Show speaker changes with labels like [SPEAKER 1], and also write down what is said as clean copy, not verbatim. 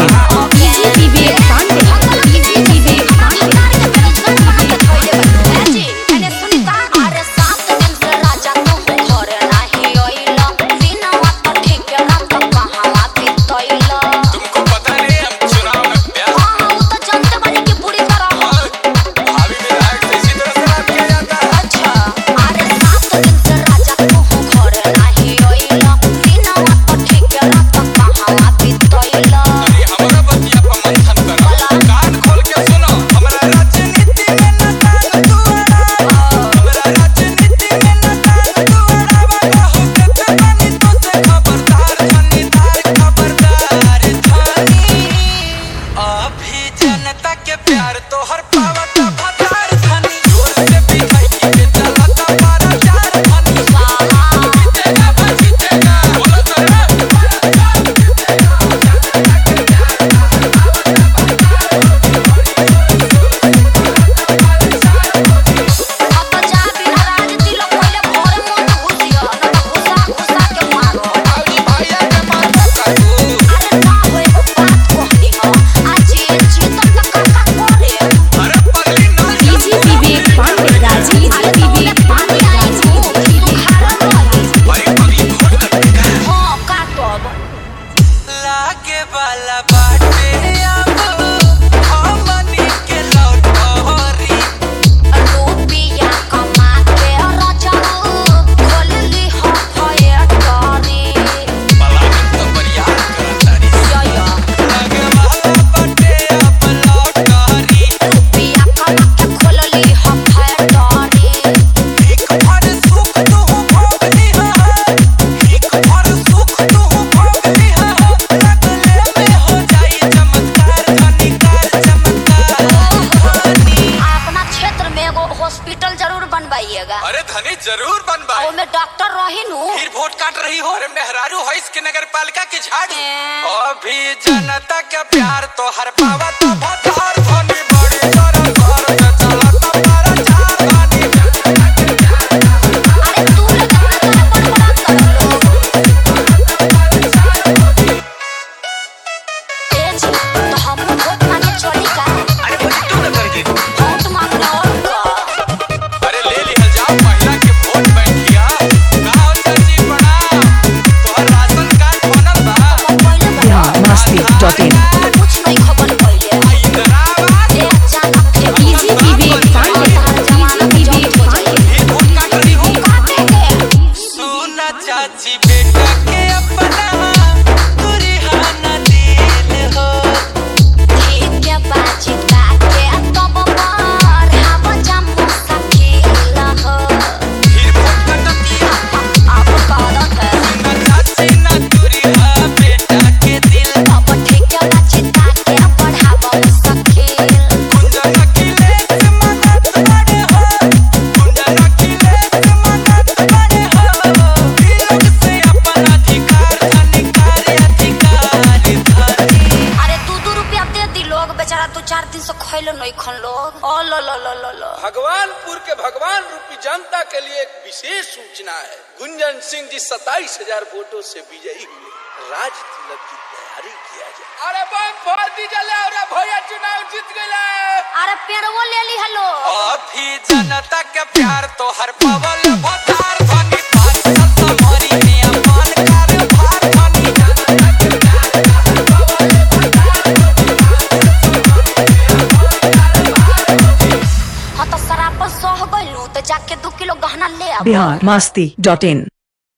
[SPEAKER 1] अरे धनी जरूर बनवाई।
[SPEAKER 2] मैं डॉक्टर रही हूँ।
[SPEAKER 1] फिर वोट काट रही हो। अरे मेहरारू है इसके नगर पालिका की झाड़ी। अभी जनता का प्यार तो हर पावा तो भतार धनी बड़ी तरह घर में चला तो मारा चार धनी।
[SPEAKER 2] अरे तू लगा तेरा बड़ा कर लो। ए जी तो हम वोट मांगे चली का।
[SPEAKER 1] अरे वो तू ना कर दे।
[SPEAKER 2] वोट मांगना और का।
[SPEAKER 1] अरे ले लिया जाओ महिला के वोट बैंक किया। गाँव चाची बड़ा तो हर राशन कार्ड बनल बा।
[SPEAKER 3] masti.in
[SPEAKER 2] कुछ नहीं खबर पहिले।
[SPEAKER 1] इंदिरावास
[SPEAKER 2] ए अचानक थे
[SPEAKER 3] इजी बीबी
[SPEAKER 2] हर जमाना में जब हो जाए।
[SPEAKER 1] फिर वोट काट रही हो।
[SPEAKER 2] काटेंगे।
[SPEAKER 1] सुना चाची बेटा के अपना तुरिहाना दिल हो।
[SPEAKER 2] ठीक है बाजी काटे तब पर हवा जम सकेला हो।
[SPEAKER 1] फिर वोट कटतिया।
[SPEAKER 2] अब कौन है?
[SPEAKER 1] सुना चाची ना तुरिहा बेटा के दिल।
[SPEAKER 2] अब ठीक है बाजी काटे बढ़ावा सकेल।
[SPEAKER 1] कुंजना किले से मदद बड़े हो। कुंजना किले से मदद बड़े हो। लोग से अपना अधिकार धनी।
[SPEAKER 2] अरे दू रुपया दे दी लोग बेचारा 2-4 दिन से खैलो नहीं खन लोग। ओ लो लो लो लो लो।
[SPEAKER 4] भगवानपुर के भगवान रूपी जनता के लिए एक विशेष सूचना है। गुंजन सिंह जी 27,000 वोटों से विजयी हुए। राज तिलक की तैयारी किया जाए। अरे फोड़ दीजिए और भैया चुनाव जीत गए।
[SPEAKER 2] अरे पेड़वो ले ली हेलो।
[SPEAKER 1] अभी जनता के प्यार तो हर पवल भतार धनी। 5 साल हमारी में अपन कारभार धनी। जनता के प्यार तो हर पवल भतार धनी।
[SPEAKER 2] हाँ तो सरापन सह गइलू तो जाके 2 किलो गहना ले आ।
[SPEAKER 3] biharmasti.in